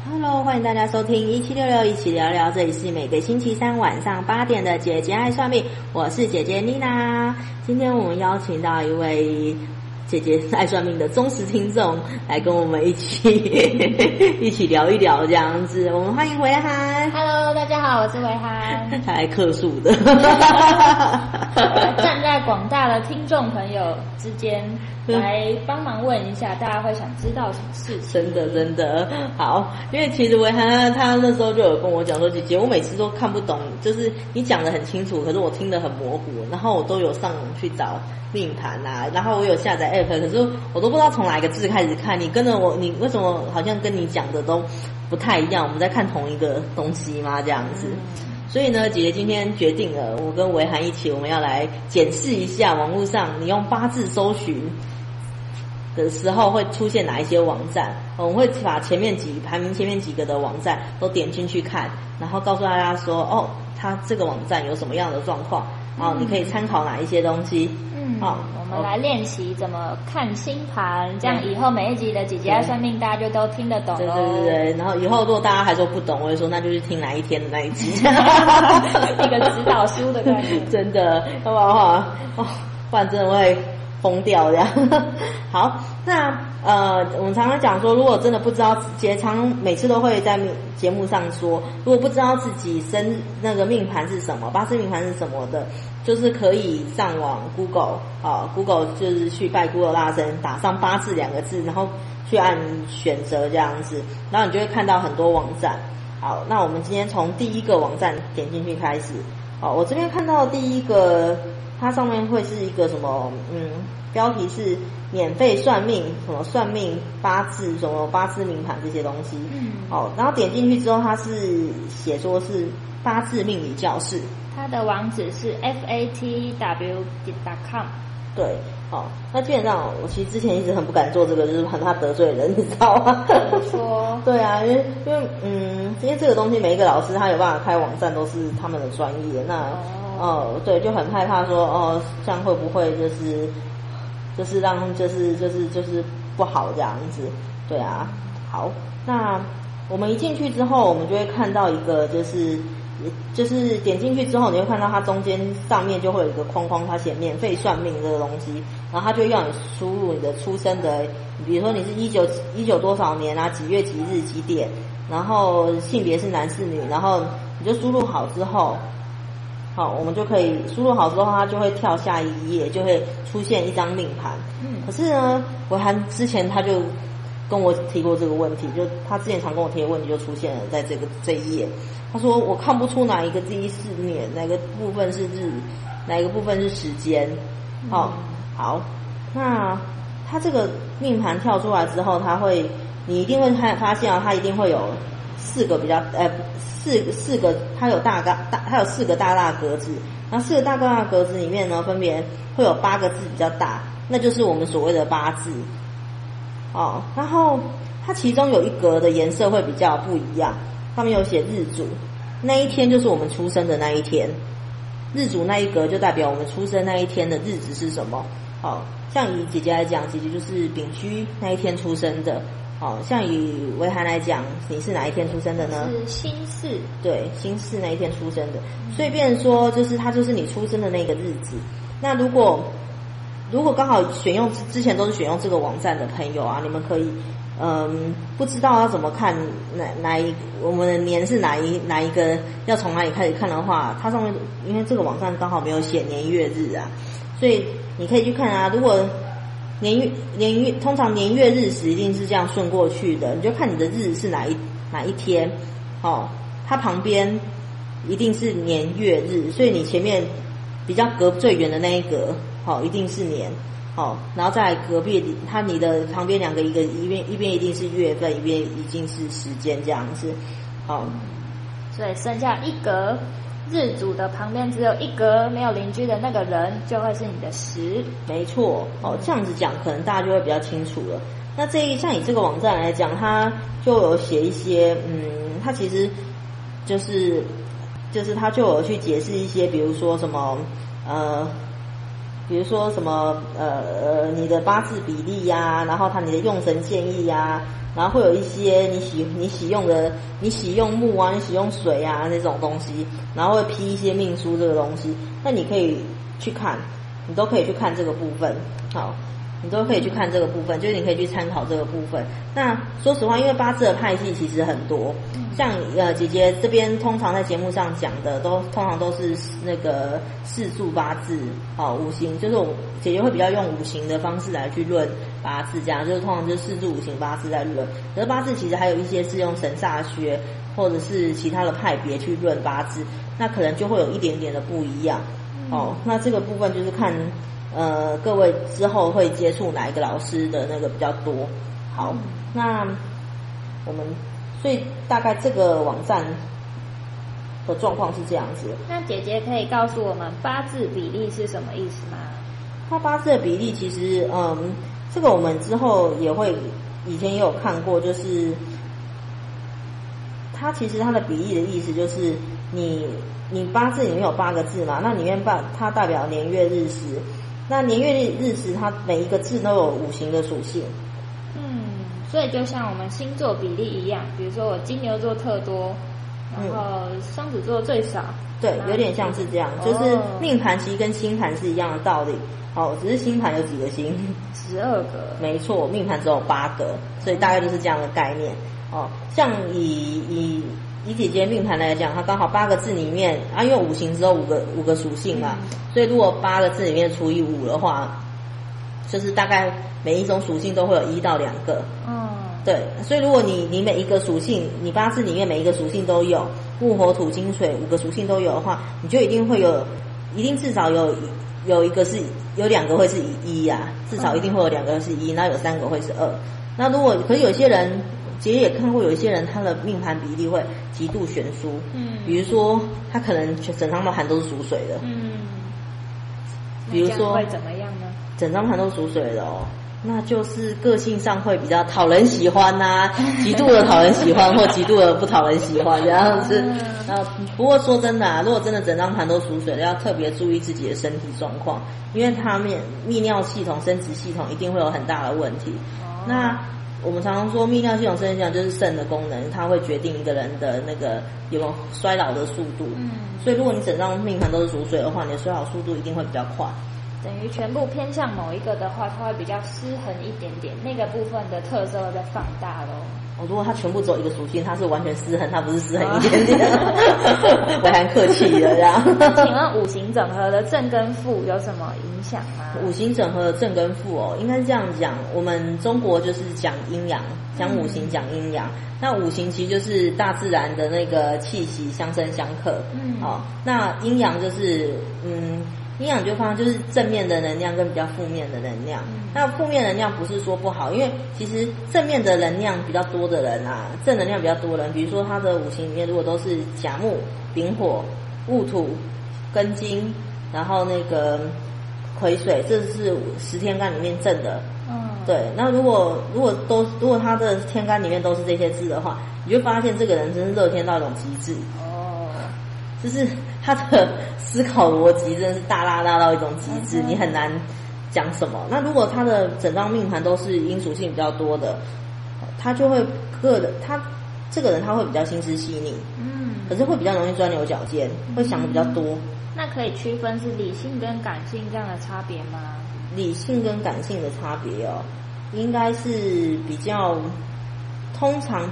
Hello， 欢迎大家收听1766一起聊聊，这里是每个星期三晚上8点的姐姐爱算命，我是姐姐妮娜。今天我们邀请到一位姐姐爱算命的忠实听众来跟我们一起聊一聊这样子。我们欢迎维涵。 Hello， 大家好，我是维涵。 他来客诉的， 站在广大的听众朋友之间来帮忙问一下，大家会想知道什么事情？ 真的好，因为其实维涵他那时候就有跟我讲说，姐姐，我每次都看不懂，就是你讲得很清楚，可是我听得很模糊，然后我都有上网去找命盘啊，然后我有下载 app， 可是我都不知道从哪一个字开始看。你跟着我，你为什么好像跟你讲的都不太一样？我们在看同一个东西吗？这样子。所以呢，姐姐今天决定了，我跟维涵一起，我们要来检视一下网络上你用八字搜寻的时候会出现哪一些网站。我们会把排名前面几个的网站都点进去看，然后告诉大家说，哦，它这个网站有什么样的状况，你可以参考哪一些东西。 我们来练习怎么看星盘，这样以后每一集的姐姐爱算命，大家就都听得懂咯。 对，然后以后如果大家还说不懂，我会说那就去听哪一天的那一集， 一个指导书的概念。 真的，好不好？不然真的会疯掉这样。好，那我们常常讲说，如果真的不知道，每次都会在节目上说，如果不知道自己那个命盘是什么，八字命盘是什么的，就是可以上网 Google 就是去拜 Google 大神，打上八字2个字，然后去按选择这样子，然后你就会看到很多网站。好，那我们今天从第一个网站点进去开始。我这边看到第一个，它上面会是一个什么标题是免费算命，什么算命八字，什么八字命盘这些东西。然后点进去之后，它是写说是八字命理教室， 它的网址是 fatw.com。对， 那基本上我其实之前一直很不敢做这个，就是很怕得罪人，你知道吗？ 说对啊，因为这个东西每一个老师他有办法开网站都是他们的专业，那对，就很害怕说这样会不会就是让就是不好这样子。对啊，好，那我们一进去之后，我们就会看到一个就是点进去之后，你会看到它中间上面就会有一个框框，它写免费算命这个东西，然后它就会要你输入你的出生的，比如说你是19多少年啊，几月几日几点，然后性别是男是女，然后你就输入好之后，我们就可以输入好之后，它就会跳下一页，就会出现一张命盘。可是呢，维涵之前他就跟我提过这个问题，就他之前常跟我提的问题就出现了在这一页。他说我看不出哪一个字是年，哪个部分是日，哪一个部分是时间。好，那他这个命盘跳出来之后，你一定会发现它一定会有4个4个，它有4个大格子，然后4个大格子里面呢，分别会有8个字比较大，那就是我们所谓的八字。然后它其中有一格的颜色会比较不一样，上面有写日主，那一天就是我们出生的那一天，日主那一格就代表我们出生那一天的日子是什么。像以姐姐来讲，姐姐就是丙戌那一天出生的。像以维涵来讲，你是哪一天出生的呢？ 是辛巳。对， 辛巳那一天出生的，所以变成说它就是你出生的那个日子。那如果刚好之前都是选用这个网站的朋友啊，你们可以不知道要怎么看我们的年是哪一个，要从哪里开始看的话，它上面因为这个网站刚好没有写年月日啊，所以你可以去看啊。如果通常年月日时一定是这样顺过去的，你就看你的日是哪一天，它旁边一定是年月日，所以你前面比较隔最远的那一格，一定是年，然后再来隔壁你的旁边2个，一边一定是月份，一边一定是时间这样子， 所以剩下一格。日主的旁边只有一格没有邻居的那个人，就会是你的时。 没错，这样子讲可能大家就会比较清楚了。那像以这个网站来讲，它就有写一些，它其实就是它就有去解释一些，比如说什么你的八字比例呀，然后你的用神建议呀， 然后会有一些你喜用木啊，你喜用水啊那种东西，然后会批一些命书这个东西，那你可以去看，你都可以去看这个部分，好，你都可以去看这个部分，就是你可以去参考这个部分。那说实话，因为八字的派系其实很多，像姐姐这边通常在节目上讲的通常都是那个四柱八字，五行，就是我姐姐会比较用五行的方式来去论八字，这样就是通常就是四柱五行八字在论。可是八字其实还有一些是用神煞学或者是其他的派别去论八字，那可能就会有一点点的不一样。那这个部分就是看各位之后会接触哪一个老师的那个比较多。好，那我们所以大概这个网站的状况是这样子。 那姐姐可以告诉我们八字比例是什么意思吗？ 它八字的比例其实这个我们之后也会，以前也有看过，就是它其实它的比例的意思就是你八字里面有8个字嘛，那里面它代表年月日时，那年月日时它每一个字都有五行的属性。 所以就像我们星座比例一样，比如说我金牛座特多，然后双子座最少。 对，有点像是这样，就是命盘其实跟星盘是一样的道理。只是星盘有几个星 ？12个。没错，命盘只有8个，所以大概就是这样的概念。像以姐姐命盘来讲，它刚好8个字里面因为五行只有五个属性嘛，所以如果8个字里面除以5的话，就是大概每一种属性都会有1到2个。对，所以如果你每一个属性，你八字里面每一个属性都有木火土金水5个属性都有的话，你就一定至少有一个是有2个会是1啊，至少一定会有2个是1，然后有3个会是2。那可是有些人，姐姐也看过有一些人他的命盘比例会极度悬殊，比如说他可能整张盘都是属水的，比如说会怎么样呢？ 整张盘都属水的那就是个性上会比较讨人喜欢极度的讨人喜欢或极度的不讨人喜欢这样子。不过说真的如果真的整张盘都属水的，要特别注意自己的身体状况，因为它泌尿系统、生殖系统一定会有很大的问题。那我们常常说泌尿系统、生殖系统就是肾的功能，它会决定一个人的那个有没有衰老的速度。所以如果你整张命盘都是属水的话，你的衰老速度一定会比较快。 等于全部偏向某一个的话，它会比较失衡一点点，那个部分的特色会被放大咯。 如果它全部只有一个属性，它是完全失衡，它不是失衡一点点，我还客气的这样。 请问五行整合的正跟负有什么影响吗？ 五行整合的正跟负应该是这样讲，我们中国就是讲阴阳，讲五行讲阴阳。那五行其实就是大自然的那个气息相生相克。那阴阳就是阴阳就方就是正面的能量跟比较负面的能量。那负面能量不是说不好，因为其实正面的能量比较多的人正能量比较多的人，比如说他的五行里面如果都是甲木、丙火、戊土、庚金，然后那个癸水，这是10天干里面正的。对。那如果他的天干里面都是这些字的话，你就发现这个人真是乐天到一种极致。就是他的思考逻辑真的是大到一种极致，你很难讲什么。那如果他的整张命盘都是阴属性比较多的，他就会他这个人他会比较心思细腻，可是会比较容易钻牛角尖，会想的比较多。那可以区分是理性跟感性这样的差别吗？ 理性跟感性的差别应该是比较通常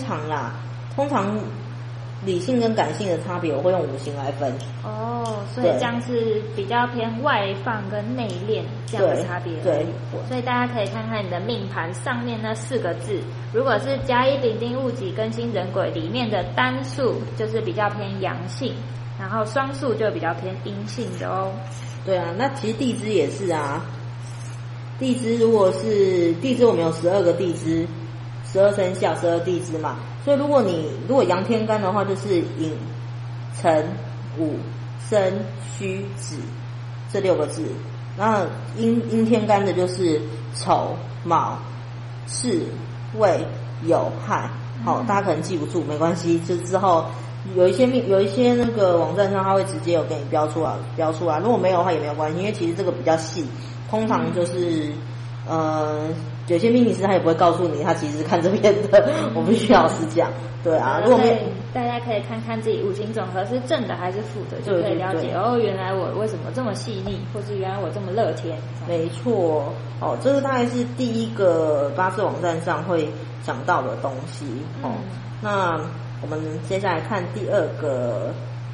理性跟感性的差别，我会用五行来分。 所以这样是比较偏外放跟内敛这样的差别。对。所以大家可以看看你的命盘上面那4个字，如果是甲乙丙丁戊己庚辛壬癸里面的单数，就是比较偏阳性，然后双数就比较偏阴性的对啊，那其实地支也是地支如果是地支，我们有12个地支，12生肖12地支嘛。所以如果阳天干的话，就是寅、辰、午、申、戌、子这6个字。那阴天干的就是丑、卯、巳、未、酉、亥。大家可能记不住，没关系，就之后有一些那个网站上它会直接有给你标出来。如果没有的话也没有关系，因为其实这个比较细，通常就是有些命理师他也不会告诉你他其实是看这边的，我必须老实讲。对啊，如果没有大家可以看看自己五行总和是正的还是负的，就可以了解哦，原来我为什么这么细腻，或是原来我这么乐天。 没错，这个大概是第一个八字网站上会讲到的东西。那我们接下来看第二个。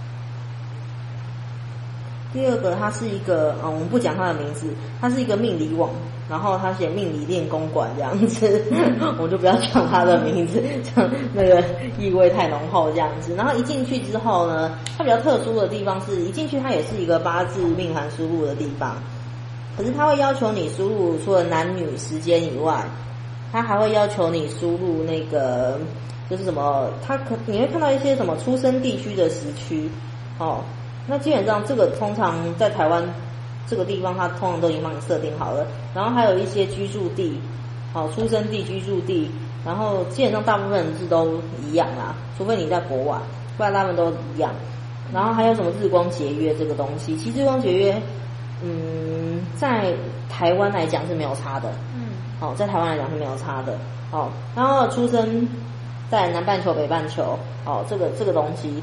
第二个，它是一个我们不讲它的名字，它是一个命理网，然后它写命理练功馆这样子，我们就不要讲它的名字，这样那个意味太浓厚这样子。然后一进去之后呢，它比较特殊的地方是一进去它也是一个八字命盘输入的地方，可是它会要求你输入除了男女时间以外，它还会要求你输入那个就是什么，你会看到一些什么出生地区的时区那基本上这个通常在台湾这个地方，它通常都已经帮你设定好了。然后还有一些居住地，出生地、居住地，然后基本上大部分人是都一样啦，除非你在国外，不然他们都一样。然后还有什么日光节约这个东西，其实日光节约，在台湾来讲是没有差的，在台湾来讲是没有差的，然后出生在南半球、北半球，这个东西，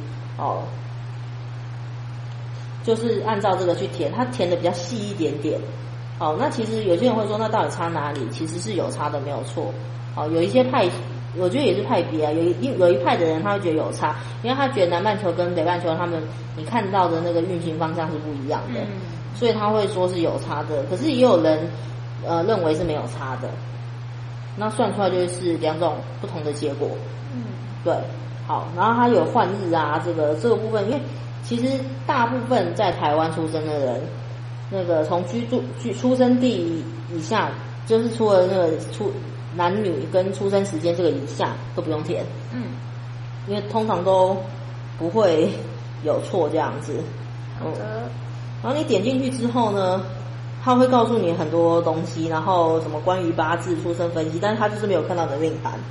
就是按照这个去填，它填的比较细一点点。那其实有些人会说，那到底差哪里？其实是有差的，没有错。有一些派，我觉得也是派别啊。有一派的人他会觉得有差，因为他觉得南半球跟北半球他们你看到的那个运行方向是不一样的，所以他会说是有差的。可是也有人认为是没有差的，那算出来就是两种不同的结果。对，好，然后他有换日啊，这个部分，因为其实大部分在台湾出生的人，那个从出生地以下，就是除了那个男女跟出生时间这个以下都不用填，因为通常都不会有错这样子。 好的。 然后你点进去之后呢，他会告诉你很多东西，然后什么关于八字、出生分析，但是他就是没有看到你的命盘。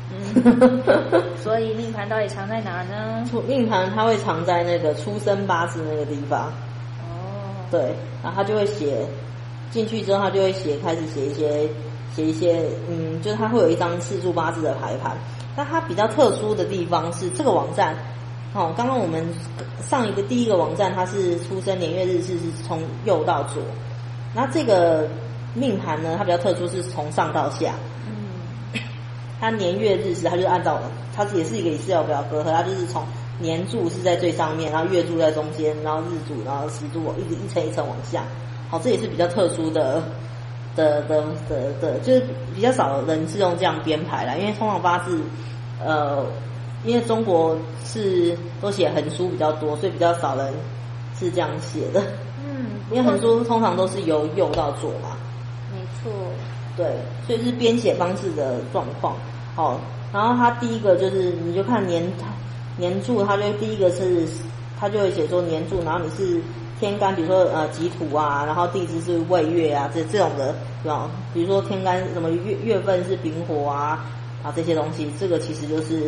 所以命盘到底藏在哪呢？ 命盘它会藏在那个出生八字那个地方。对，然后他就会写进去之后，他就会开始写一些，就是他会有一张四柱八字的排盘。那它比较特殊的地方是这个网站，刚刚我们上第一个网站，它是出生年月日是从右到左，那这个命盘呢，它比较特殊是从上到下。它年月日时，它就按照它也是一个Excel表格，它就是从年柱是在最上面，然后月柱在中间，然后日柱，然后时柱一层一层往下。这也是比较特殊的，就是比较少人是用这样编排啦，因为通常八字，因为中国都写横书比较多，所以比较少人是这样写的。因为横书通常都是由右到左嘛。 没错。 对，所以是编写方式的状况。然后它第一个就是你就看年柱，它就第一个是它就会写说年柱，然后你是天干，比如说己土啊，然后地支是未月啊，这种的，比如说天干什么月份是丙火啊这些东西，这个其实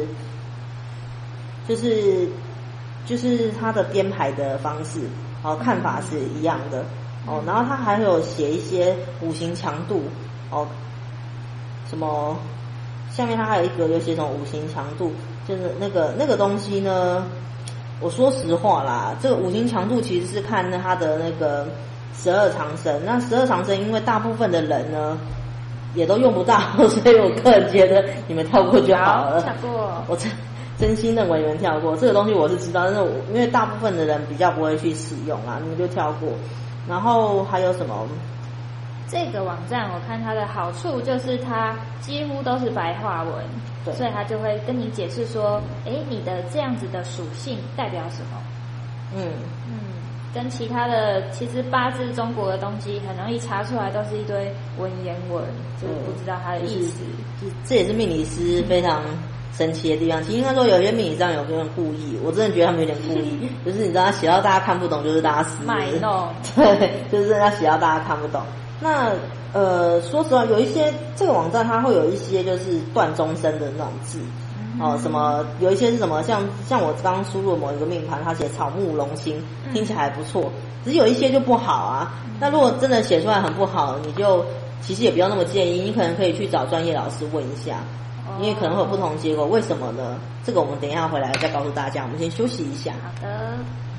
就是它的编排的方式，看法是一样的。然后它还有写一些五行强度。什么？下面它还有一个有写什么五行强度，就是那个东西呢？我说实话啦，这个五行强度其实是看它的那个12长生。那12长生，因为大部分的人呢也都用不到，所以我个人觉得你们跳过就好了。 跳过。 我真心认为你们跳过这个东西，我是知道，但是因为大部分的人比较不会去使用啊，你们就跳过。然后还有什么？ 这个网站我看它的好处就是它几乎都是白话文，所以它就会跟你解释说，你的这样子的属性代表什么。跟其他的其实八字中国的东西很容易查出来都是一堆文言文，就不知道它的意思。 这也是命理师非常神奇的地方。其实应该说有些命理上有点故意，我真的觉得他们有点故意，就是你知道他写到大家看不懂，就是大家死卖弄。 对，就是他写到大家看不懂。那说实话，有一些这个网站它会有一些就是断中生的那种字，什么有一些是什么像我刚刚输入某一个命盘，它写草木龙星，听起来还不错，只是有一些就不好啊。那如果真的写出来很不好，你就其实也不要那么建议，你可能可以去找专业老师问一下，因为可能会有不同结果。为什么呢？这个我们等一下回来再告诉大家，我们先休息一下。 好的。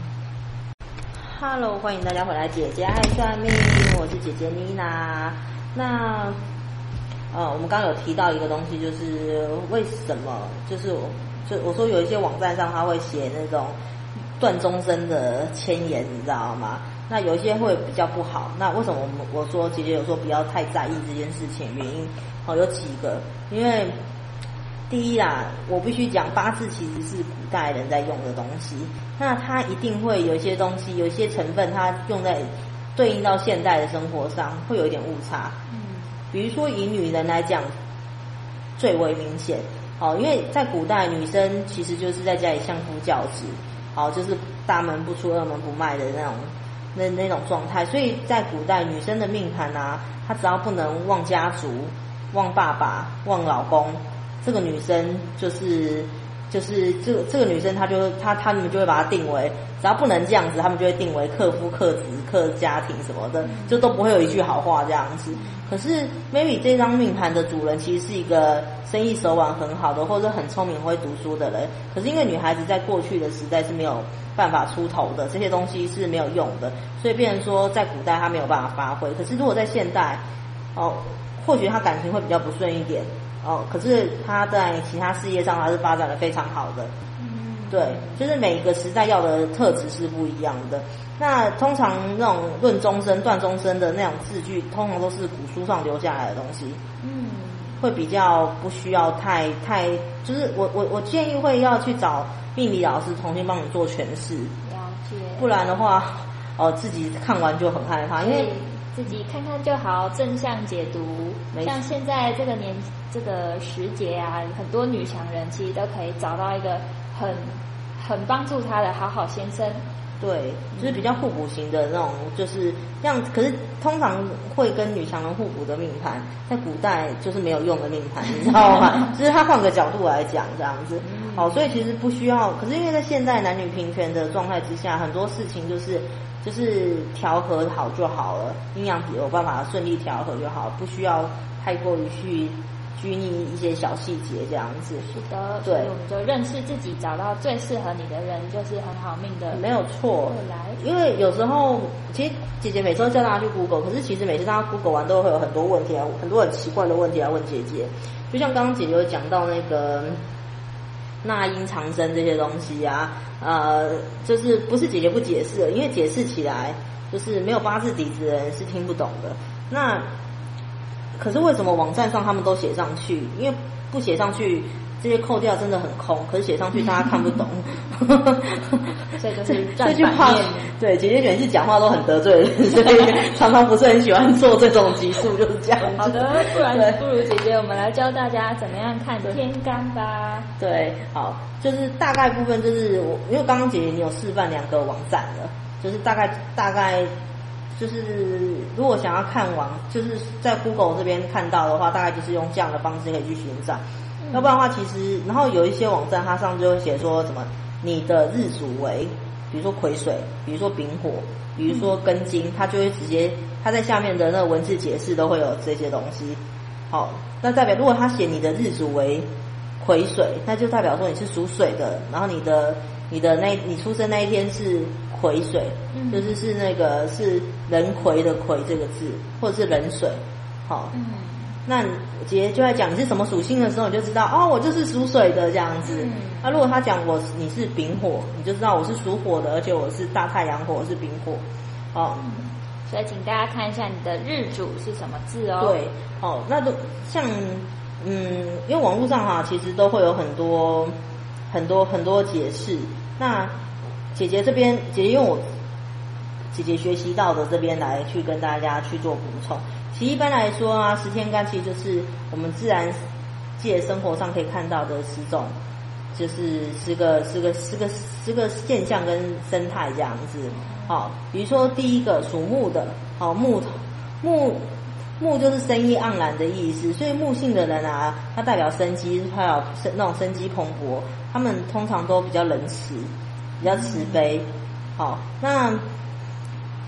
Hello， 欢迎大家回来，姐姐爱算命，我是姐姐妮娜。那我们刚刚有提到一个东西，就是为什么，就是我说有一些网站上他会写那种断终身的签言，你知道吗？那有一些会比较不好。那为什么我说姐姐有时候不要太在意这件事情？原因有几个，因为第一啦，我必须讲八字其实是古代人在用的东西，那它一定会有一些东西，有一些成分，它用在对应到现代的生活上会有一点误差。比如说以女人来讲，最为明显。因为在古代女生其实就是在家里相夫教子，就是大门不出二门不迈的那种状态。所以在古代女生的命盘啊，她只要不能忘家族、忘爸爸、忘老公，这个女生就是这个女生他们就会把她定为，只要不能这样子，他们就会定为克夫、克子、克家庭什么的，就都不会有一句好话这样子。可是 maybe 这张命盘的主人其实是一个生意手腕很好的，或者很聪明会读书的人，可是因为女孩子在过去的时代是没有办法出头的，这些东西是没有用的，所以变成说在古代她没有办法发挥。可是如果在现代，或许她感情会比较不顺一点，可是她在其他事业上她是发展的非常好的。对，就是每一个时代要的特质是不一样的。那通常那种论终身、断终身的那种字句，通常都是古书上留下来的东西。会比较不需要太，就是我建议会要去找命理老师重新帮你做诠释。 了解。不然的话，自己看完就很害怕，因为自己看看就好，正向解读。像现在这个时节啊，很多女强人其实都可以找到一个很帮助她的好先生。 对，就是比较互补型的那种，就是这样。可是通常会跟女强人互补的命盘，在古代就是没有用的命盘，你知道吗？就是他换个角度来讲这样子。所以其实不需要。可是因为在现在男女平权的状态之下，很多事情就是调和好就好了，阴阳有办法顺利调和就好，不需要太过于去拘泥一些小细节这样子。 是的，对，所以我们就认识自己，找到最适合你的人，就是很好命的。 没有错。因为有时候，其实姐姐每次都叫大家去 Google， 可是其实每次大家 Google 完都会有很多问题啊，很多很奇怪的问题来问姐姐。就像刚刚姐姐有讲到那个纳音长生这些东西啊，就是不是姐姐不解释了，因为解释起来就是没有八字底子的人是听不懂的。那可是为什么网站上他们都写上去？因为不写上去，这些扣掉真的很空，可是写上去大家看不懂。 所以就是这句话，对，姐姐每次讲话都很得罪人，所以常常不是很喜欢做这种集数，就是这样。 好的，不如姐姐我们来教大家怎么样看天干吧。 对，好，就是大概部分就是因为刚刚姐姐你有示范2个网站了，就是大概。就是如果想要看网，就是在 Google 这边看到的话，大概就是用这样的方式可以去寻找。要不然的话，其实然后有一些网站它上就会写说什么你的日主为，比如说癸水，比如说丙火，比如说庚金，它就会直接它在下面的那个文字解释都会有这些东西。好，那代表如果他写你的日主为癸水，那就代表说你是属水的，然后你出生那一天是癸水，就是那个是壬癸的癸这个字，或者是壬水。好，那姐姐就在讲你是什么属性的时候，你就知道我就是属水的这样子。如果他讲你是丙火，你就知道我是属火的，而且我是大太阳火，我是丙火。 所以请大家看一下你的日主是什么字哦。 对，那都像因为网络上其实都会有很多解释。那姐姐这边，姐姐用我姐姐学习到的这边来去跟大家去做补充。其实一般来说10天干其实就是我们自然界生活上可以看到的10种，就是10个现象跟生态这样子。比如说第一个属木的，木就是生意盎然的意思，所以木性的人他代表生机，他有那种生机蓬勃，他们通常都比较仁慈，比较慈悲。那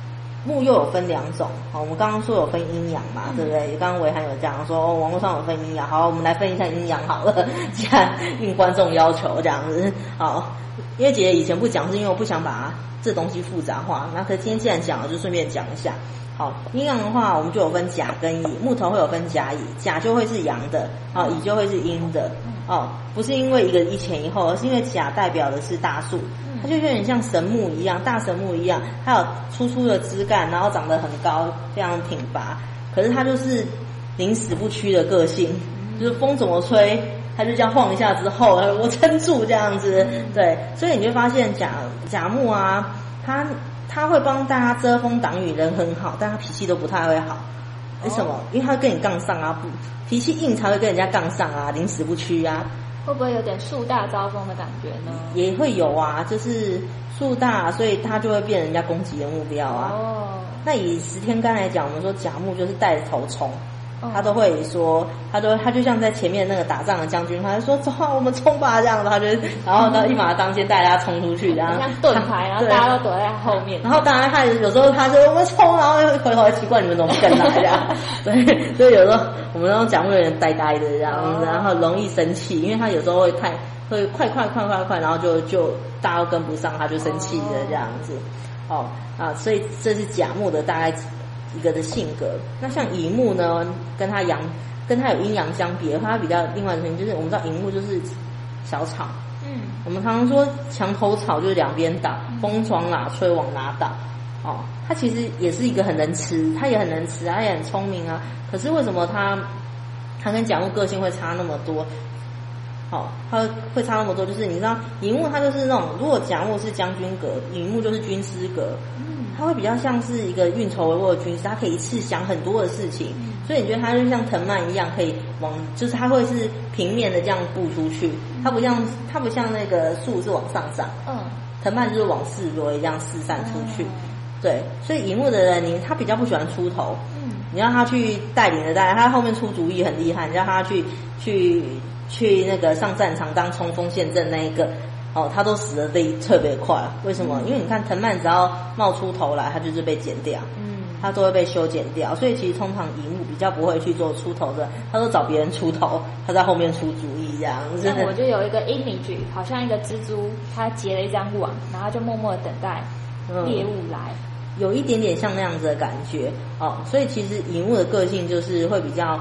木又有分2种，好，我们刚刚说有分阴阳嘛，对不对？刚刚维涵有讲说网络上有分阴阳，好，我们来分一下阴阳好了，既然应观众要求这样子，好，因为姐姐以前不讲是因为我不想把这东西复杂化，那可是今天既然讲了，就顺便讲一下。好，阴阳的话，我们就有分甲跟乙，木头会有分甲乙，甲就会是阳的，乙就会是阴的，不是因为一个一前一后，而是因为甲代表的是大树，它就有点像神木一样，大神木一样，它有粗粗的枝干，然后长得很高，非常挺拔，可是它就是宁死不屈的个性，就是风怎么吹，它就这样晃一下之后，我撑住这样子，对，所以你就发现甲木啊，他会帮大家遮风挡雨，人很好，但他脾气都不太会好。为什么？因为他会跟你杠上啊，脾气硬才会跟人家杠上啊，宁死不屈啊。 会不会有点树大招风的感觉呢？ 也会有啊，就是树大，所以他就会变人家攻击的目标啊。那以10天干来讲，我们说甲木就是带着头冲。他都会说，他就像在前面那个打仗的将军，他就说走啊，我们冲吧这样子，他就然后呢一马当先带大家冲出去，然后像盾牌，然后大家都躲在后面。 然后当然他有时候他说我们冲，然后回头奇怪你们怎么不跟来这样，对，所以有时候我们那种讲话有点呆呆的这样子，然后容易生气，因为他有时候会快，然后就大家都跟不上，他就生气的这样子。所以这是甲木的大概一个的性格。那像乙木呢，跟它有阴阳相比的话，它比较另外一个就是我们知道乙木就是小草，我们常常说墙头草就是两边倒，风往哪吹往哪倒。它其实也是一个很能吃，它也很能吃啊，它也很聪明啊。可是为什么它跟甲木个性会差那么多？它会差那么多，就是你知道乙木它就是那种，如果甲木是将军格，乙木就是军师格，它会比较像是一个运筹帷幄的军师，它可以一次想很多的事情，所以你觉得它就像藤蔓一样，可以就是它会是平面的这样布出去，它不像那个树是往上长，藤蔓就是往四围这样四散出去，对，所以乙木的人他比较不喜欢出头，你让他去带领他后面出主意很厉害，你让他去那个上战场当冲锋陷阵那一个，他都死得特别快。为什么？因为你看藤蔓只要冒出头来，它就是被剪掉，它都会被修剪掉。所以其实通常乙木比较不会去做出头的，他都找别人出头，他在后面出主意这样子。 像我就有一个 image， 好像一个蜘蛛，它结了一张网，然后就默默的等待猎物来。 有一点点像那样子的感觉所以其实乙木的个性就是会比较。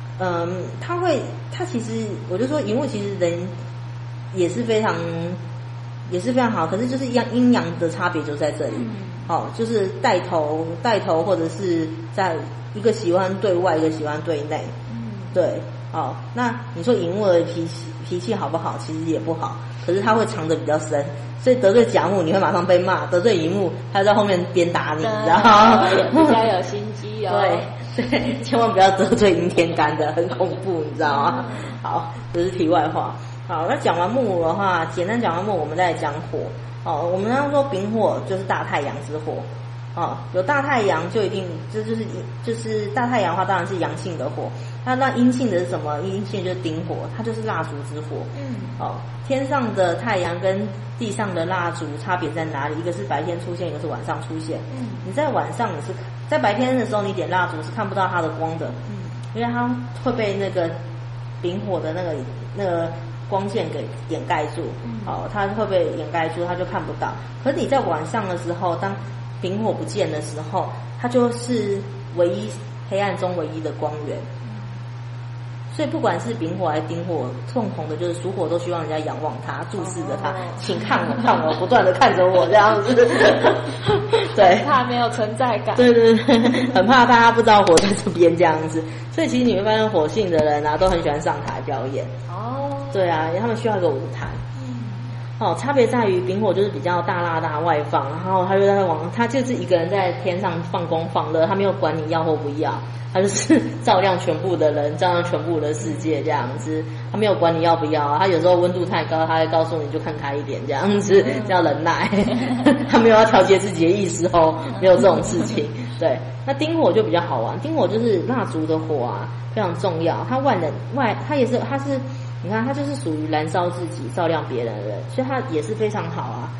他其实我就说乙木其实人也是非常好，可是就是阴阳的差别就在这里，就是带头或者是在一个喜欢对外，一个喜欢对内，对，那你说乙木的脾气好不好？其实也不好，可是他会藏得比较深，所以得罪甲木你会马上被骂，得罪乙木他在后面鞭打你，你知道吗？ 也比较有心机对，千万不要得罪阴天干的，很恐怖，你知道吗？好，这是题外话。好，那讲完木的话，简单讲完木，我们再来讲火。我们刚刚说丙火就是大太阳之火。有大太阳就一定就是大太阳的话，当然是阳性的火。那阴性的是什么？阴性就是丁火，它就是蜡烛之火。天上的太阳跟地上的蜡烛差别在哪里？一个是白天出现，一个是晚上出现。你在晚上你是在白天的时候，你点蜡烛是看不到它的光的，因为它会被那个丙火的那个光线给掩盖住。它会被掩盖住，它就看不到。可是你在晚上的时候，当丙火不见的时候，它就是黑暗中唯一的光源。所以不管是丙火还是丁火，共同的就是属火都希望人家仰望它，注视着它，请看我，不断的看着我这样子。对， 很怕没有存在感。 对，很怕大家不知道火在这边这样子。所以其实你会发现火性的人都很喜欢上台表演。对啊，因为他们需要一个舞台。差别在于丙火就是比较大拉大外放，然后他就在他就是一个人在天上放光放热，他没有管你要或不要，他就是照亮全部的人，照亮全部的世界这样子，他没有管你要不要，他有时候温度太高，他会告诉你就看开一点这样子，叫忍耐，他没有要调节自己的意思没有这种事情。对，那丁火就比较好玩，丁火就是蜡烛的火啊，非常重要，他他是你看，他就是属于燃烧自己、照亮别人的人，所以他也是非常好啊。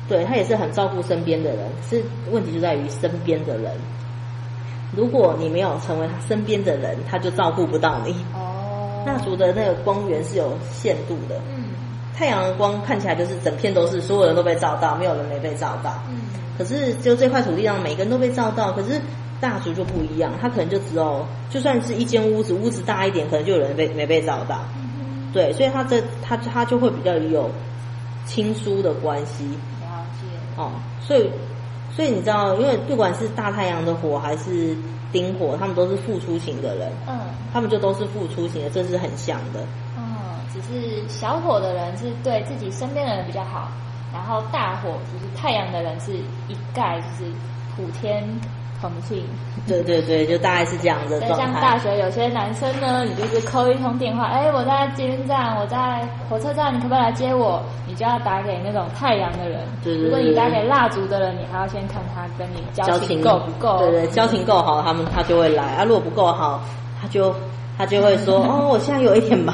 对，他也是很照顾身边的人，可是问题就在于身边的人。如果你没有成为他身边的人，他就照顾不到你。蜡烛的那个光源是有限度的。太阳的光看起来就是整片都是，所有人都被照到，没有人没被照到。可是就这块土地上每个人都被照到，可是蜡烛就不一样，它可能就只有，就算是一间屋子，屋子大一点，可能就有人没被照到。对，所以它就会比较有亲疏的关系。 了解。 所以你知道，因为不管是大太阳的火还是丁火，他们都是付出型的人。他们就都是付出型的，这是很像的。 只是小火的人是对自己身边的人比较好，然后大火就是太阳的人是一概就是普天同庆。对对对，就大概是这样的状态。像大学有些男生呢，你就是扣一通电话，我在捷运站，我在火车站，你可不可以来接我？你就要打给那种太阳的人。对对对。如果你打给蜡烛的人，你还要先看他跟你交情够不够。对对，交情够好，他就会来。如果不够好，他就会说我现在有一点忙。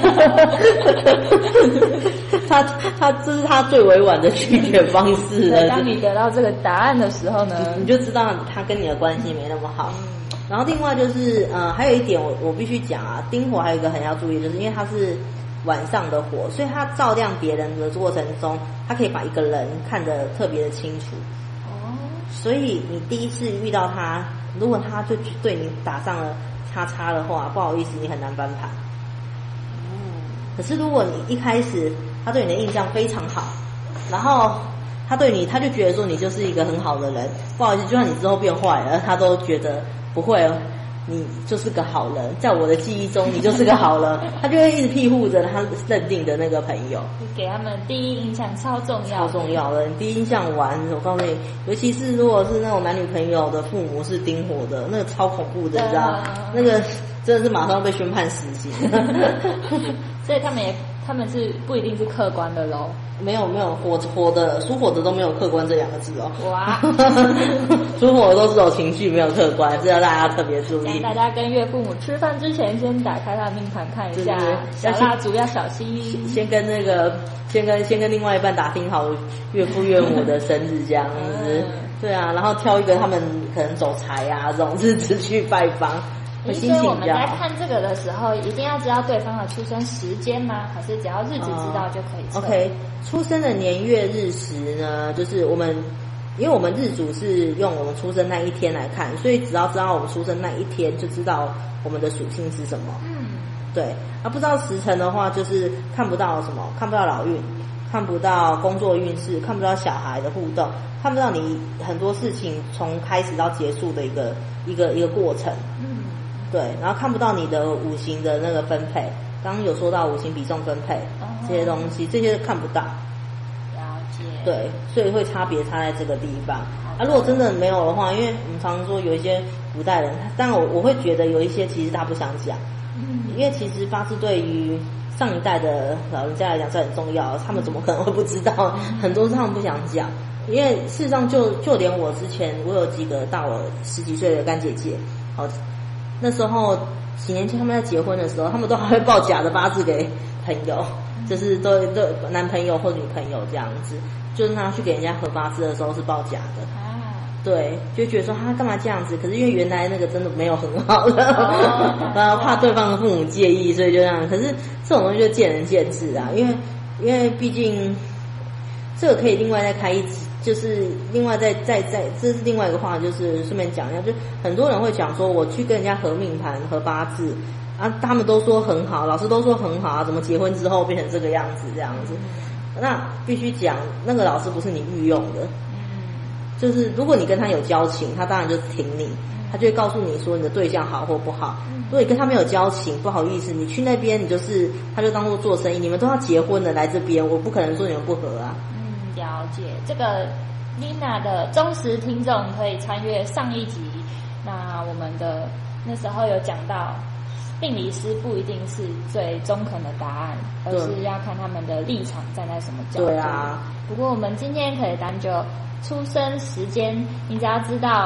他这是他最委婉的拒绝方式了。当你得到这个答案的时候呢，你就知道他跟你的关系没那么好。然后另外就是还有一点我必须讲啊，丁火还有一个很要注意，就是因为它是晚上的火，所以它照亮别人的过程中，它可以把一个人看得特别的清楚。所以你第一次遇到他，如果他就对你打上了叉的话，不好意思，你很难翻盘。可是如果你一开始他对你的印象非常好，然后他对你，他就觉得说你就是一个很好的人，不好意思，就算你之后变坏了，他都觉得不会，你就是个好人，在我的记忆中你就是个好人，他就会一直庇护着他认定的那个朋友。给他们第一印象超重要，超重要的。你第一印象完，我告诉你，尤其是如果是那种男女朋友的父母是丁火的，那个超恐怖的，你知道，那个真的是马上被宣判死刑。所以他们是不一定是客观的咯。没有属火的都没有客观这两个字哦。哇，属火的都是有情绪，没有客观，这要大家特别注意。大家跟岳父母吃饭之前，先打开他的命盘看一下，小蜡烛要小心。先跟另外一半打听好岳父岳母的生日这样子。对啊，然后挑一个他们可能走财啊这种日子去拜访。所以我们在看这个的时候，一定要知道对方的出生时间吗？还是只要日子知道就可以测？OK， 出生的年月日时呢，就是因为我们日主是用我们出生那一天来看，所以只要知道我们出生那一天，就知道我们的属性是什么。对。不知道时辰的话，就是看不到什么，看不到老运，看不到工作运势，看不到小孩的互动，看不到你很多事情从开始到结束的一个过程。对，然后看不到你的五行的那个分配，刚刚有说到五行比重分配这些东西，这些看不到。了解。对，所以会差在这个地方。如果真的没有的话，因为我们常说有一些古代人，当然我会觉得有一些其实他不想讲，因为其实八字对于上一代的老人家来讲是很重要，他们怎么可能会不知道？很多是他们不想讲，因为事实上就连我之前，我有几个大我10几岁的干姐姐，那时候几年前他们在结婚的时候，他们都还会报假的八字给朋友，就是都男朋友或女朋友这样子，就是他去给人家合八字的时候是报假的。对，就觉得说他干嘛这样子？可是因为原来那个真的没有很好的，然后怕对方的父母介意，所以就这样。可是这种东西就见仁见智啊，因为毕竟这个可以另外再开一集。就是另外再，这是另外一个话，就是顺便讲一下，就很多人会讲说，我去跟人家合命盘、合八字他们都说很好，老师都说很好啊，怎么结婚之后变成这个样子这样子？那必须讲，那个老师不是你御用的，就是如果你跟他有交情，他当然就挺你，他就会告诉你说你的对象好或不好。如果你跟他没有交情，不好意思，你去那边他就当做做生意，你们都要结婚了来这边，我不可能说你们不合啊。了解，这个 Lina 的忠实听众可以参阅上一集。那我们的那时候有讲到，命理师不一定是最中肯的答案，而是要看他们的立场站在什么角度。对啊。不过我们今天可以单就出生时间，你只要知道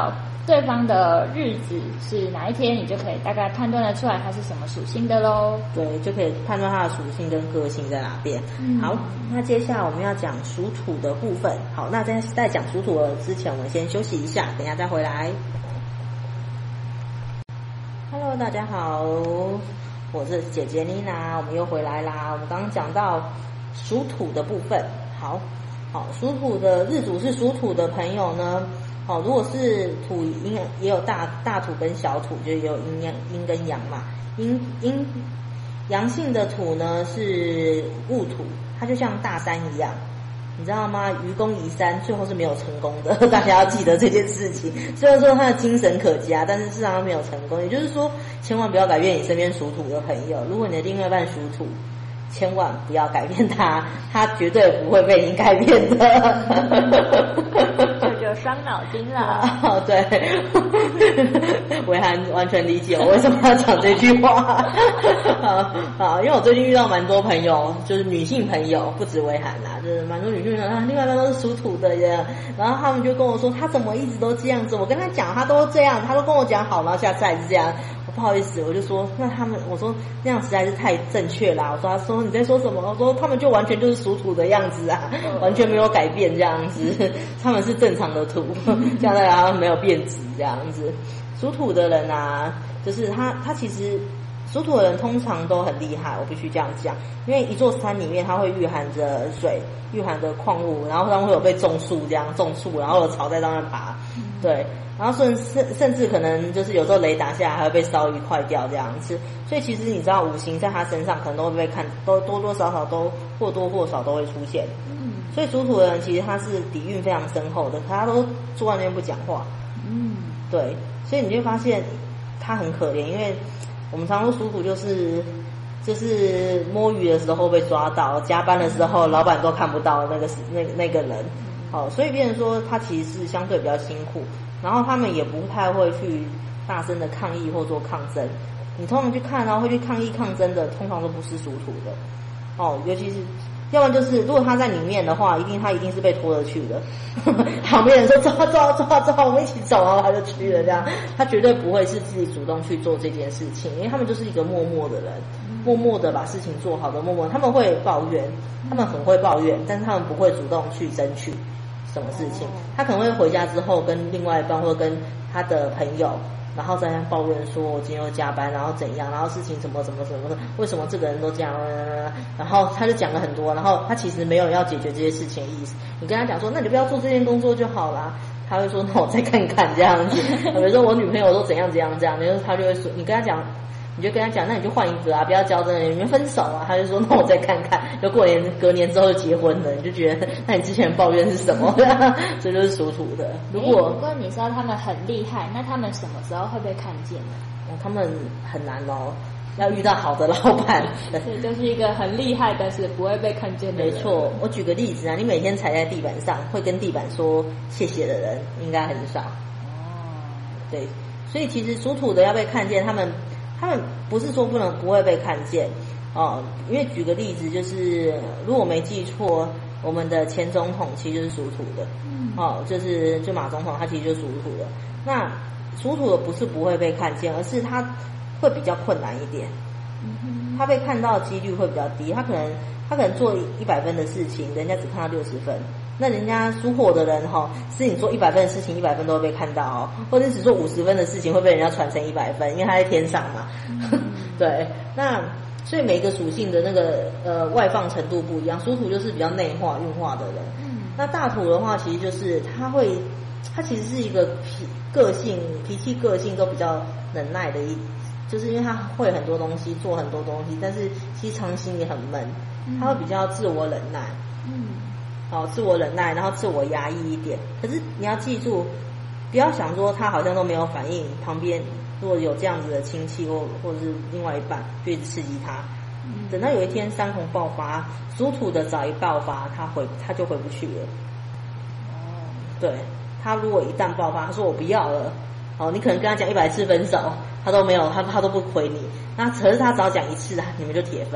对方的日子是哪一天，你就可以大概判断得出来它是什么属性的咯。 对，就可以判断它的属性跟个性在哪边。好，那接下来我们要讲属土的部分。好，那在讲属土的之前，我们先休息一下，等一下再回来。Hello， 大家好，我是姐姐妮娜，我们又回来啦。我们刚刚讲到属土的部分，好，属土的日主是属土的朋友呢，如果是土阴也有大土跟小土，就也有阴跟阳嘛。阳性的土呢是戊土，它就像大山一样。你知道吗？愚公移山最后是没有成功的，大家要记得这件事情。虽然说他的精神可嘉，但是事实上没有成功。也就是说，千万不要改变你身边属土的朋友。如果你的另外一半属土，千万不要改变他，他绝对不会被你改变的。 这就伤脑筋了。 对，维涵完全理解我为什么要讲这句话。因为我最近遇到蛮多朋友，就是女性朋友，不止维涵啦，就是蛮多女性朋友，另外一半都是属土的耶。然后他们就跟我说，他怎么一直都这样子？我跟他讲，他都这样，他都跟我讲好，然后下次还是这样。不好意思，我就说那我说那样实在是太正确啦。他说你在说什么？我说他们就完全就是属土的样子啊，完全没有改变这样子，他们是正常的土，这样大家没有变质这样子。属土的人啊，就是他其实属土的人通常都很厉害，我必须这样讲，因为一座山里面它会蕴含着水，蕴含着矿物，然后他们会有被种树，然后有草在上面爬，对。然后甚至可能就是有时候雷打下来还会被烧一块掉这样子，所以其实你知道五行在他身上可能都会被看，都多多少少都或多或少都会出现。所以属土的人其实他是底蕴非常深厚的，他都坐在那边不讲话。对，所以你就发现他很可怜，因为我们常说属土就是摸鱼的时候被抓到，加班的时候老板都看不到那个人。所以变成说他其实是相对比较辛苦。然后他们也不太会去大声的抗议或做抗争，你通常去看，然后会去抗议抗争的，通常都不是属土的，尤其是，要不然就是如果他在里面的话，他一定是被拖着去的，旁边人说走，我们一起走，然后他就去了这样，他绝对不会是自己主动去做这件事情，因为他们就是一个默默的人，默默的把事情做好的默默，他们会抱怨，他们很会抱怨，但是他们不会主动去争取什么事情，他可能会回家之后跟另外一半或者跟他的朋友，然后在那抱怨说我今天又加班，然后怎样，然后事情怎么的，为什么这个人都这样，然后他就讲了很多，然后他其实没有要解决这些事情的意思。你跟他讲说，那你不要做这件工作就好啦，他会说那我再看看这样子。比如说我女朋友都怎样，他就会说，你跟他讲。你就跟他讲，那你就换一个啊，不要交真的，你们分手啊。他就说，那我再看看。就隔年之后就结婚了，你就觉得，那你之前抱怨是什么？这就是属土的。如果你说他们很厉害，那他们什么时候会被看见呢？ 他们很难哦，要遇到好的老板。 对，就是一个很厉害但是不会被看见的人。 没错，我举个例子啊，你每天踩在地板上，会跟地板说谢谢的人应该很少。对，所以其实属土的要被看见，他们不是说不会被看见因为举个例子，就是如果我没记错，我们的前总统其实就是属土的，就马总统他其实就是属土的。那属土的不是不会被看见，而是他会比较困难一点，他被看到的几率会比较低，他可能做100分的事情，人家只看到60分。那人家属火的人是你做100分的事情，100分都会被看到或者只做50分的事情会被人家传成100分，因为他在天上嘛。对，那所以每个属性的那个外放程度不一样，属土就是比较内化运化的人。那大土的话，其实就是他其实是一个脾气个性都比较忍耐的就是因为他会很多东西，做很多东西，但是其实常心里很闷，他会比较自我忍耐。自我忍耐，然后自我压抑一点。可是你要记住，不要想说他好像都没有反应，旁边如果有这样子的亲戚或者是另外一半，就一直刺激他。等到有一天山洪爆发，属土的早一爆发，他就回不去了。对，他如果一旦爆发，他说我不要了，你可能跟他讲100次分手，他都没有，他都不回你。那可是他只要讲一次，你们就铁分。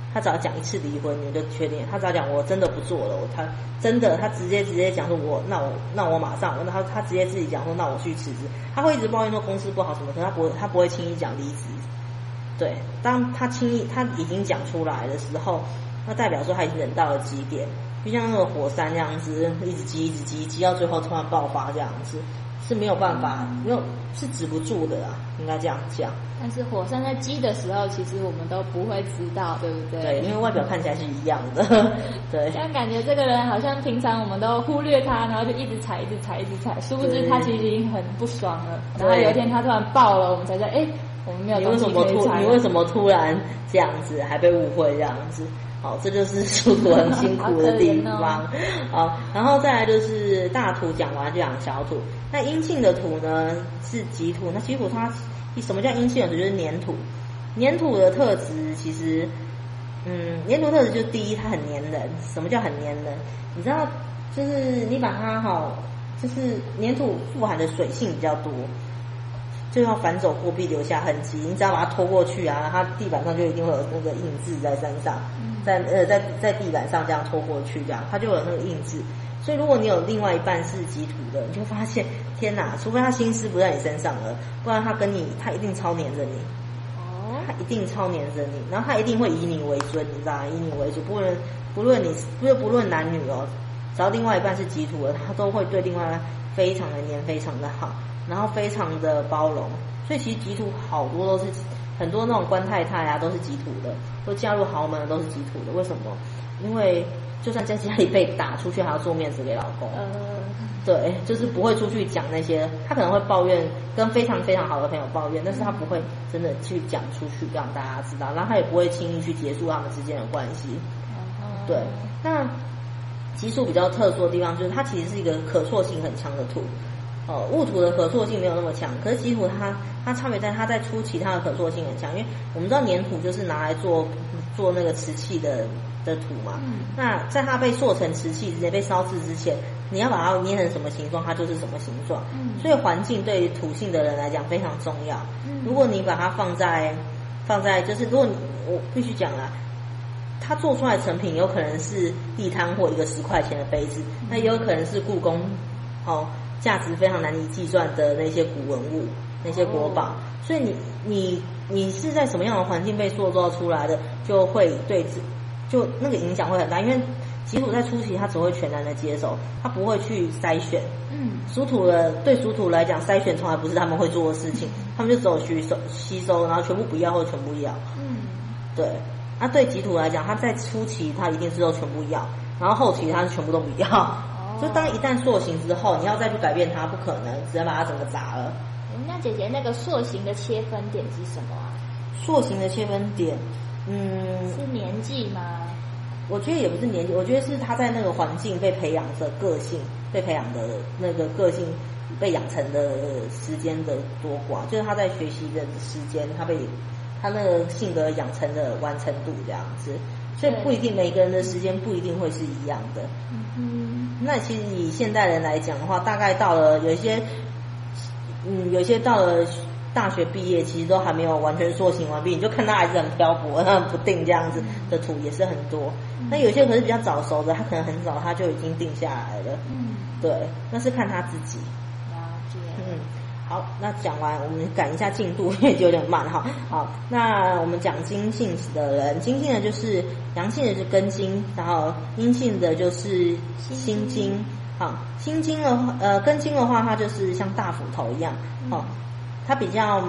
他只要讲一次离婚，你就确定；他只要讲我真的不做了，他直接讲说那我马上，他直接自己讲说那我去辞职。他会一直抱怨说公司不好什么，可是他不会轻易讲离职。对，当他已经讲出来的时候，那代表说他已经忍到了极点，就像那个火山这样子，一直积到最后突然爆发这样子。是没有办法，是止不住的啊，应该这样讲。 但是火山在积的时候，其实我们都不会知道，对不对？ 对，因为外表看起来是一样的。对。 这样感觉这个人好像平常我们都忽略他，然后就一直踩，殊不知他其实已经很不爽了。然后有一天他突然爆了，我们才知道，我们没有东西可以踩。 你为什么突然这样子，还被误会这样子？好，这就是属土很辛苦的地方。好，然后再来就是大土讲完就讲小土。那阴性的土呢是己土，那己土它什么叫阴性的土？就是黏土。黏土的特质其实，黏土特质就是第一，它很黏人。什么叫很黏人？你知道，就是你把它就是黏土富含的水性比较多。就要反走过必留下痕迹，你只要把它拖过去啊，它地板上就一定会有那个印字在身上，在地板上这样拖过去，这样它就有那个印字。所以如果你有另外一半是己土的，你就发现天哪，除非他心思不在你身上了，不然他一定超黏着你。他一定超黏着你，然后他一定会以你为尊，你知道吗？以你为主，不论男女哦，只要另外一半是己土的，他都会对另外一半非常的黏，非常的好。然后非常的包容，所以其实己土好多都是很多那种官太太啊，都是己土的，都嫁入豪门的都是己土的。为什么？因为就算在家里被打，出去还要做面子给老公。对，就是不会出去讲那些，他可能会抱怨，跟非常非常好的朋友抱怨，但是他不会真的去讲出去让大家知道，然后他也不会轻易去结束他们之间的关系。对，那己土比较特殊的地方就是它其实是一个可塑性很强的土。戊土的可塑性没有那么强，可是己土它差别在它在初期它的可塑性很强，因为我们知道黏土就是拿来做那个瓷器的土嘛。那在它被塑成瓷器之前，被烧制之前，你要把它捏成什么形状，它就是什么形状。所以环境对土性的人来讲非常重要。如果你把它放在就是如果我必须讲啦，它做出来的成品有可能是地摊或一个10块钱的杯子，那也有可能是故宫价值非常难以计算的那些古文物、那些国宝，所以你是在什么样的环境被塑造出来的，就会就那个影响会很大。因为己土在初期他只会全然的接受，他不会去筛选。对属土来讲，筛选从来不是他们会做的事情，他们就只有吸收，然后全部不要或全部要。对。那对己土来讲，他在初期他一定是都全部要，然后后期他是全部都不要。就当一旦塑形之后，你要再去改变它，不可能，只能把它整个砸了。 那姐姐，那个塑形的切分点是什么啊？ 塑形的切分点， 是年纪吗？ 我觉得也不是年纪，我觉得是他在那个环境被培养的个性，被培养的那个个性被养成的时间的多寡，就是他在学习的时间，他那个性格养成的完成度这样子，所以不一定每个人的时间不一定会是一样的。那其实以现代人来讲的话，大概到了有些到了大学毕业，其实都还没有完全塑形完毕，你就看他还是很漂泊、很不定这样子的土也是很多。那有些可是比较早熟的，他可能很早他就已经定下来了。对，那是看他自己。 了解。 好，那讲完我们赶一下进度，因为有点慢哈。好，那我们讲金性的人，金性的就是阳性的是根金，然后阴性的就是心金。好，心金的话，根金的话，它就是像大斧头一样，它比较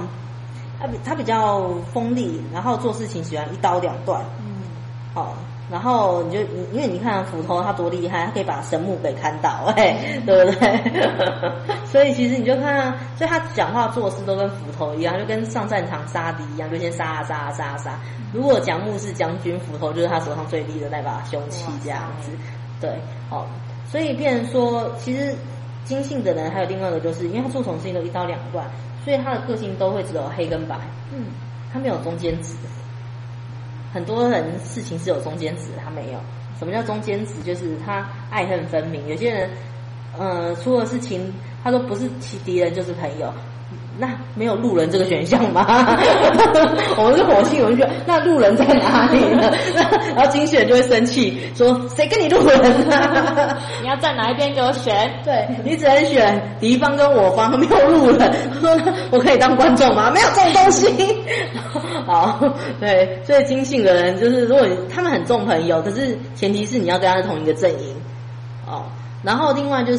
锋利，然后做事情喜欢一刀两断。然后因为你看斧头它多厉害，它可以把神木给砍倒，对不对？所以其实你就看，所以他讲话做事都跟斧头一样，就跟上战场杀敌一样，就先杀。如果蒋木是将军，斧头就是他手上最利的那把凶器，这样子。对，所以变成说，其实金性的人还有另外一个，就是因为他做什么事情都一刀两断，所以他的个性都会只有黑跟白，他没有中间值。很多人事情是有中间值，他没有。什么叫中间值？就是他爱恨分明。有些人，出了事情，他说不是敌人就是朋友。 那没有路人这个选项吗？我们是火星，我们就那路人在哪里呢？然后金星人就会生气，说谁跟你路人啊？ 你要站哪一边给我选？ 对，你只能选敌方跟我方，没有路人。我可以当观众吗？没有这种东西。好，对，所以金星的人就是，如果他们很重朋友，可是前提是你要跟他是同一个阵营哦。然后另外就是，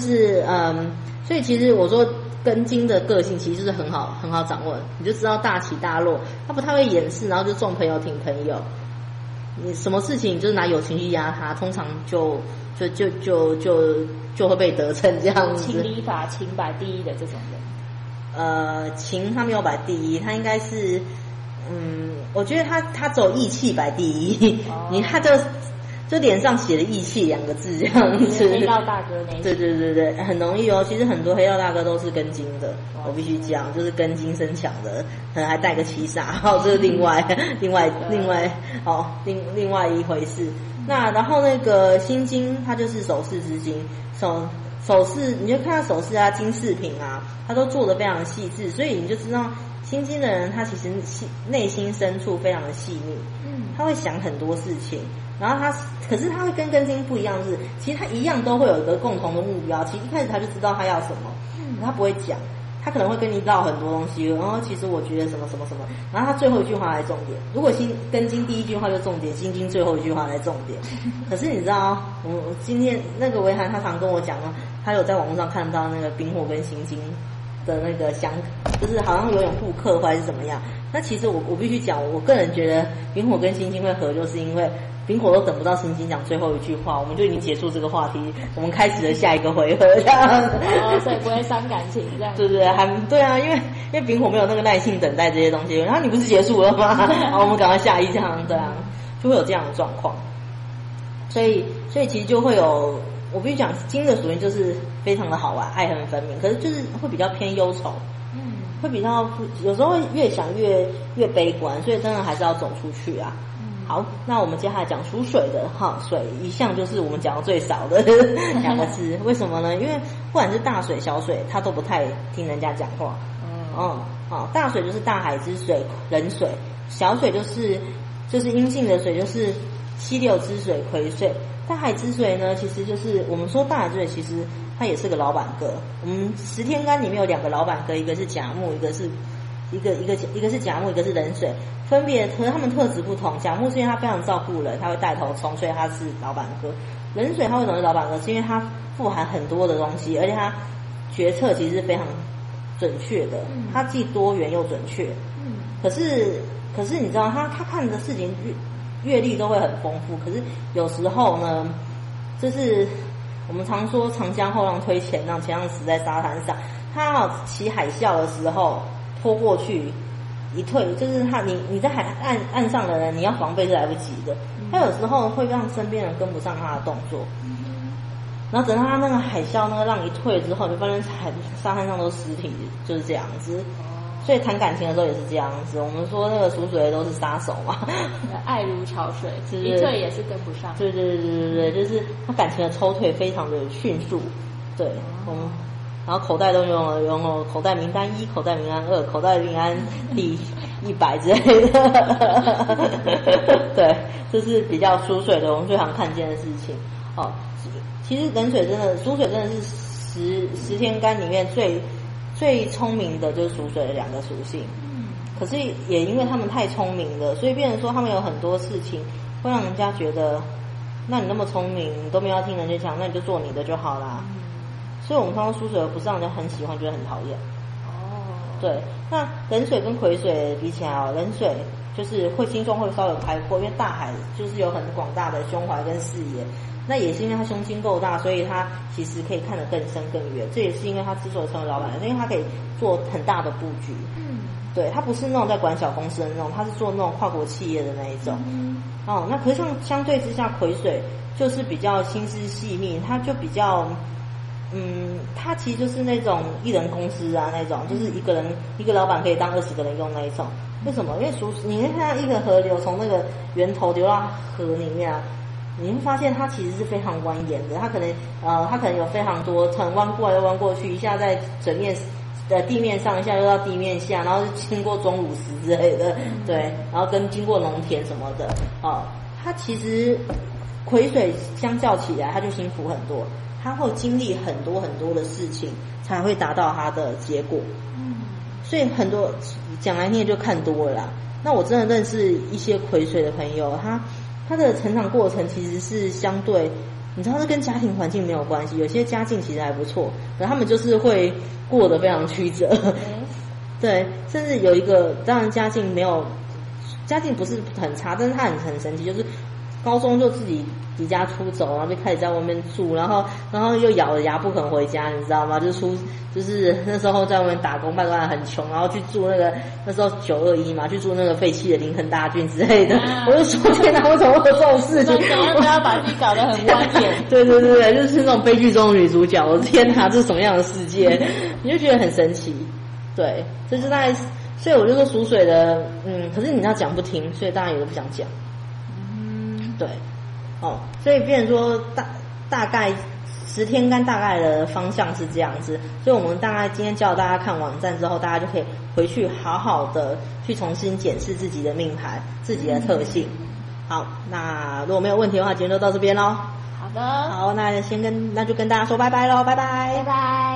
所以其实我说。庚金的个性其实就是很好掌握，你就知道大起大落，他不太会掩饰，然后就重朋友挺朋友。你什么事情就是拿友情去压他，通常就会被得逞这样子。 情理法情摆第一的这种人， 情他没有摆第一，他应该是，我觉得他走义气摆第一，他就脸上写了义气2个字这样子。 黑道大哥那一对，很容易哦。其实很多黑道大哥都是庚金的，我必须讲，就是庚金身强的，可能还带个七煞，这是另外一回事。那然后那个辛金，它就是首饰之金，首饰你就看他首饰啊、金饰品啊，他都做得非常细致，所以你就知道辛金的人他其实内心深处非常的细腻，他会想很多事情。然后可是他会跟庚金不一样的是，其实他一样都会有一个共同的目标。其实一开始他就知道他要什么，他不会讲，他可能会跟你唠很多东西。然后其实我觉得什么什么什么，然后他最后一句话来重点。如果庚金第一句话就重点，辛金最后一句话来重点。可是你知道，我今天那个维涵他常跟我讲啊，他有在网络上看到那个丙火跟辛金的那个就是好像有点互克或者是怎么样。那其实我必须讲，我个人觉得丙火跟辛金会合，就是因为丙火都等不到辛金讲最后一句话，我们就已经结束这个话题，我们开始了下一个回合这样。 所以不会伤感情这样。 对，对啊，因为丙火没有那个耐性等待这些东西，然后你不是结束了吗？好，我们赶快下一这样，对啊，就会有这样的状况。所以其实就会有，我必须讲，金的属性就是非常的好玩，爱恨分明，可是就是会比较偏忧愁。会比较有时候会越想越悲观，所以真的还是要走出去啊。好，那我们接下来讲属水的哈，水一向就是我们讲的最少的2个字，为什么呢？因为不管是大水小水，他都不太听人家讲话。大水就是大海之水、壬水，小水就是阴性的水，就是七六之水、癸水。大海之水呢，其实就是我们说大海之水，其实它也是个老板哥。我们10天干里面有2个老板哥，一个是甲木，一个是甲木，一个是壬水，分别和他们特质不同。甲木是因为他非常照顾人，他会带头冲，所以他是老板哥。壬水他为什么是老板哥？是因为他富含很多的东西，而且他决策其实是非常准确的，他既多元又准确。可是你知道他看的事情阅历都会很丰富，可是有时候呢，就是我们常说长江后浪推前浪，前浪死在沙滩上。他起海啸的时候拖过去一退，就是你在岸上的人，你要防备是来不及的。他有时候会让身边人跟不上他的动作，然后等到他那个海啸那个浪一退之后，就发现沙滩上都是尸体，就是这样子。所以谈感情的时候也是这样子，我们说那个属水的都是杀手嘛， 爱如潮水，一退也是跟不上。 对，就是他感情的抽退非常的迅速。对，然后口袋都拥有口袋名单1、口袋名单2、口袋名单第100之类的。对，这是比较属水的，我们最常看见的事情。其实壬水真的，属水真的是10天干里面最聪明的就是属水的2个属性。可是也因为他们太聪明了，所以变成说他们有很多事情会让人家觉得，那你那么聪明，你都没有要听人家讲，那你就做你的就好啦。所以我们常常属水的不是让人家很喜欢，觉得很讨厌。对，那壬水跟癸水比起来壬水就是心胸会稍微开阔，因为大海就是有很广大的胸怀跟视野。那也是因为他胸襟够大，所以他其实可以看得更深更远。这也是因为他之所以成为老板，因为他可以做很大的布局。对，他不是那种在管小公司的那种，他是做那种跨国企业的那一种。那可是相对之下，癸水就是比较心思细密，他就比较他其实就是那种一人公司啊，那种就是一个老板可以当20个人用那一种。为什么？因为你会看到一个河流从那个源头流到河里面啊，你会发现它其实是非常蜿蜒的。它可能有非常多层，弯过来又弯过去，一下在水面地面上，一下又到地面下，然后就经过钟乳石之类的，对，然后跟经过农田什么的，他其实癸水相较起来，他就辛苦很多，他会经历很多很多的事情，才会达到他的结果。所以很多讲来听就看多了啦。那我真的认识一些癸水的朋友，他的成长过程其实是相对，你知道，是跟家庭环境没有关系。有些家境其实还不错，可他们就是会过得非常曲折。对，甚至有一个，当然家境不是很差，但是他很神奇，就是高中就自己离家出走，然后就开始在外面住，然后又咬着牙不肯回家，你知道吗？就是那时候在外面打工，办公很穷，然后去住那时候921嘛，去住那个废弃的林肯大郡之类的。我就说天哪，为什么会有这种事情？ 怎样都要把自己搞得很危险。 对，就是那种悲剧中的女主角。我的天哪，这是什么样的世界？你就觉得很神奇。对，这是所以我就说属水的，可是你要讲不听，所以大家也都不想讲。对，所以变成说大概10天干大概的方向是这样子，所以我们大概今天教大家看网站之后，大家就可以回去好好的去重新检视自己的命盘、自己的特性。好，那如果没有问题的话，今天就到这边咯。 好的， 好，那就跟大家说拜拜咯，拜拜， 拜拜。